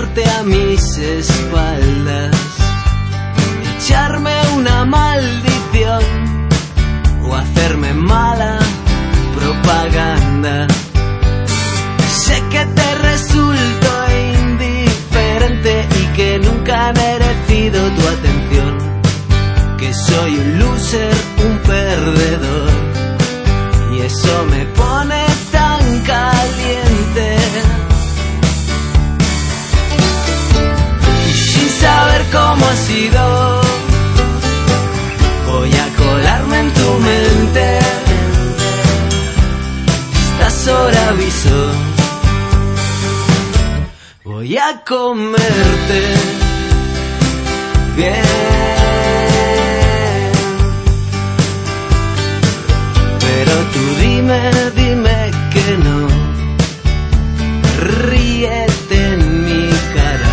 muerte a mis espaldas, echarme una maldición o hacerme mala propaganda. Sé que te resulto indiferente y que nunca he merecido tu atención, que soy un loser, un perdedor, y eso me pone tan caliente. Y sin saber cómo ha sido, voy a colarme en tu mente. Estás sobre aviso, voy a comerte bien. Pero tú dime que no, ríete en mi cara.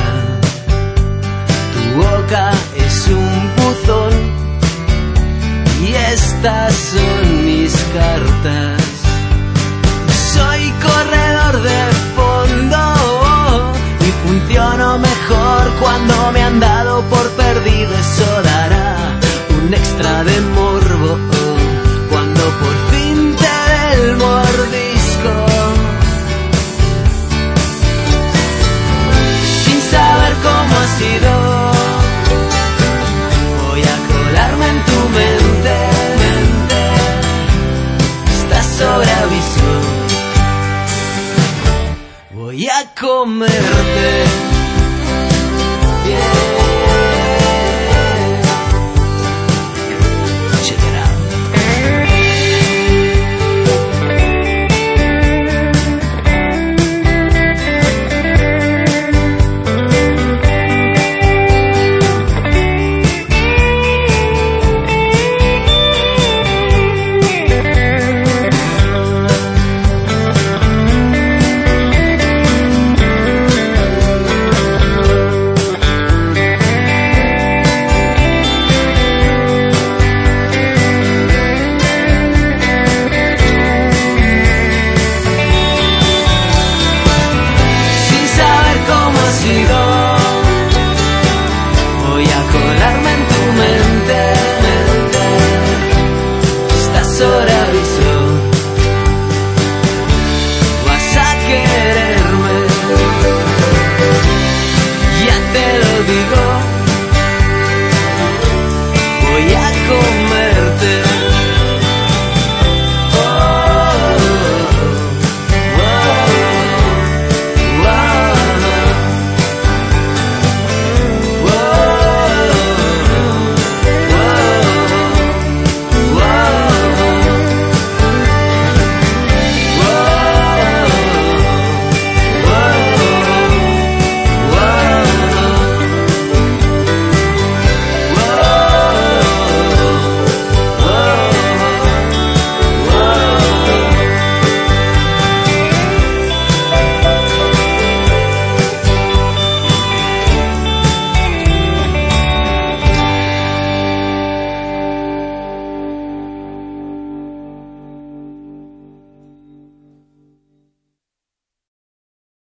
Tu boca es un buzón y estas son mis cartas. Soy corredor de fondo y funciono mejor cuando me han dado por perdido. Eso dará un extra de morbo cuando por fin te dé el mordisco. Sin saber cómo ha sido, voy a colarme en tu mente. Estás sobre aviso, voy a comerte bien. Check it out. Voy a comer.